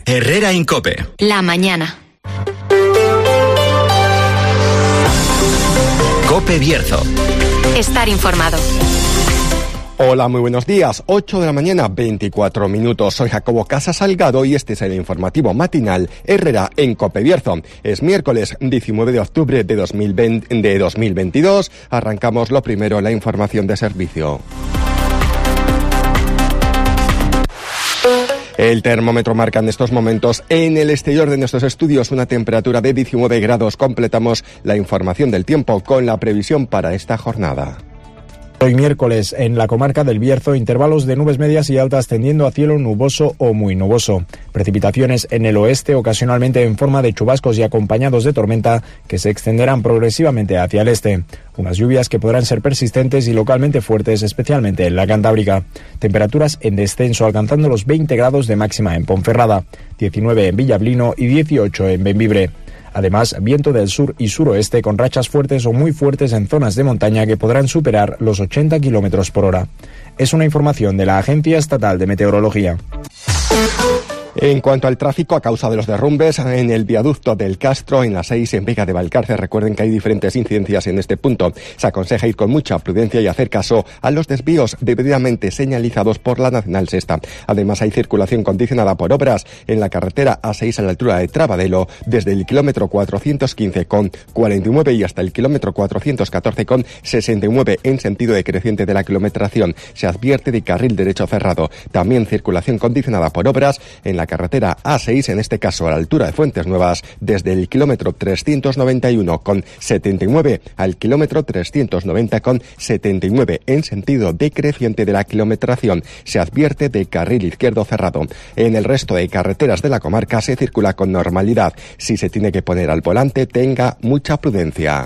Herrera Incope. La mañana. Cope Bierzo. Estar informado. Hola, muy buenos días. 8 de la mañana, 24 minutos. Soy Jacobo Casa Salgado y este es el informativo matinal Herrera en Cope Bierzo. Es miércoles 19 de octubre de 2022. Arrancamos lo primero, la información de servicio. El termómetro marca en estos momentos en el exterior de nuestros estudios una temperatura de 19 grados. Completamos la información del tiempo con la previsión para esta jornada. Hoy miércoles, en la comarca del Bierzo, intervalos de nubes medias y altas tendiendo a cielo nuboso o muy nuboso. Precipitaciones en el oeste, ocasionalmente en forma de chubascos y acompañados de tormenta, que se extenderán progresivamente hacia el este. Unas lluvias que podrán ser persistentes y localmente fuertes, especialmente en la Cantábrica. Temperaturas en descenso, alcanzando los 20 grados de máxima en Ponferrada, 19 en Villablino y 18 en Bembibre. Además, viento del sur y suroeste con rachas fuertes o muy fuertes en zonas de montaña que podrán superar los 80 km por hora. Es una información de la Agencia Estatal de Meteorología. En cuanto al tráfico, a causa de los derrumbes en el viaducto del Castro, en la 6, en Vega de Valcárcel, recuerden que hay diferentes incidencias en este punto. Se aconseja ir con mucha prudencia y hacer caso a los desvíos debidamente señalizados por la Nacional Sexta. Además, hay circulación condicionada por obras en la carretera A6 a la altura de Trabadelo, desde el kilómetro 415,49 y hasta el kilómetro 414,69 en sentido decreciente de la kilometración. Se advierte de carril derecho cerrado. También circulación condicionada por obras en la carretera A6, en este caso a la altura de Fuentes Nuevas, desde el kilómetro 391,79 al kilómetro 390,79 en sentido decreciente de la kilometración. Se advierte de carril izquierdo cerrado. En el resto de carreteras de la comarca se circula con normalidad. Si se tiene que poner al volante, tenga mucha prudencia.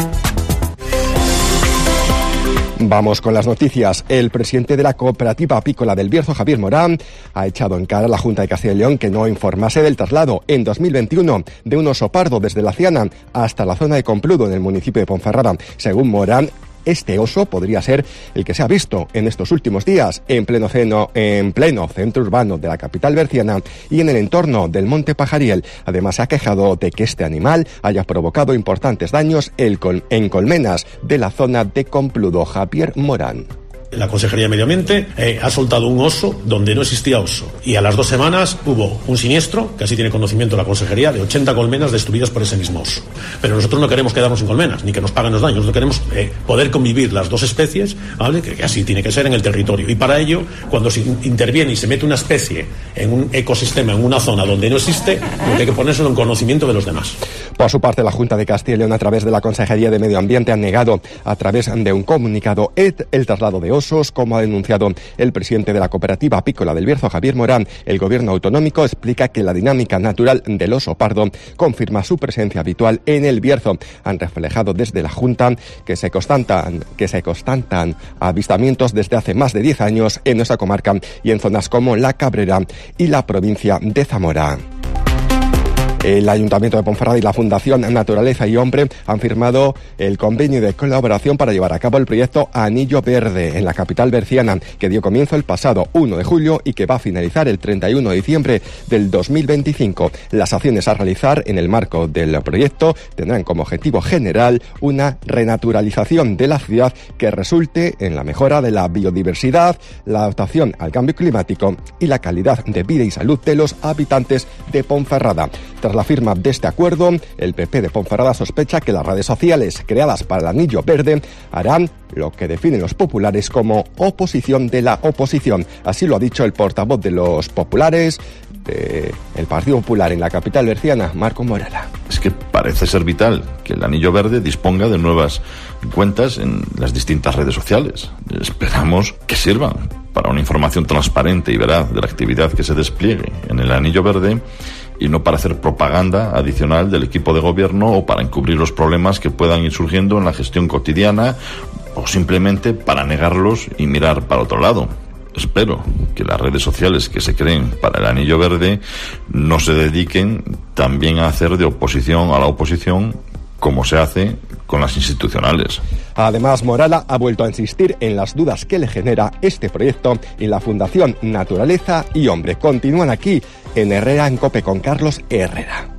Vamos con las noticias. El presidente de la Cooperativa Apícola del Bierzo, Javier Morán, ha echado en cara a la Junta de Castilla y León que no informase del traslado en 2021 de un oso pardo desde la Ciana hasta la zona de Compludo en el municipio de Ponferrada. Según Morán, este oso podría ser el que se ha visto en estos últimos días en pleno centro urbano de la capital berciana y en el entorno del Monte Pajariel. Además, se ha quejado de que este animal haya provocado importantes daños en colmenas de la zona de Compludo. Javier Morán. La Consejería de Medio Ambiente ha soltado un oso donde no existía oso. Y a las 2 semanas hubo un siniestro, que así tiene conocimiento la Consejería, de 80 colmenas destruidas por ese mismo oso. Pero nosotros no queremos quedarnos sin colmenas, ni que nos paguen los daños. Nosotros queremos poder convivir las dos especies, ¿vale? Que así tiene que ser en el territorio. Y para ello, cuando se interviene y se mete una especie en un ecosistema, en una zona donde no existe, lo que hay que ponérselo en conocimiento de los demás. Por su parte, la Junta de Castilla y León, a través de la Consejería de Medio Ambiente, ha negado a través de un comunicado el traslado de osos, como ha denunciado el presidente de la Cooperativa Apícola del Bierzo, Javier Morán. El gobierno autonómico explica que la dinámica natural del oso pardo confirma su presencia habitual en el Bierzo. Han reflejado desde la Junta que se constatan avistamientos desde hace más de 10 años en nuestra comarca y en zonas como La Cabrera y la provincia de Zamora. El Ayuntamiento de Ponferrada y la Fundación Naturaleza y Hombre han firmado el convenio de colaboración para llevar a cabo el proyecto Anillo Verde en la capital berciana, que dio comienzo el pasado 1 de julio y que va a finalizar el 31 de diciembre del 2025. Las acciones a realizar en el marco del proyecto tendrán como objetivo general una renaturalización de la ciudad que resulte en la mejora de la biodiversidad, la adaptación al cambio climático y la calidad de vida y salud de los habitantes de Ponferrada. Tras la firma de este acuerdo, el PP de Ponferrada sospecha que las redes sociales creadas para el Anillo Verde harán lo que definen los populares como oposición de la oposición. Así lo ha dicho el portavoz de los populares del Partido Popular en la capital berciana, Marco Morala. Es que parece ser vital que el Anillo Verde disponga de nuevas cuentas en las distintas redes sociales. Esperamos que sirvan para una información transparente y veraz de la actividad que se despliegue en el Anillo Verde y no para hacer propaganda adicional del equipo de gobierno o para encubrir los problemas que puedan ir surgiendo en la gestión cotidiana o simplemente para negarlos y mirar para otro lado. Espero que las redes sociales que se creen para el Anillo Verde no se dediquen también a hacer de oposición a la oposición como se hace con las institucionales. Además, Morala ha vuelto a insistir en las dudas que le genera este proyecto y la Fundación Naturaleza y Hombre. Continúan aquí en Herrera en COPE con Carlos Herrera.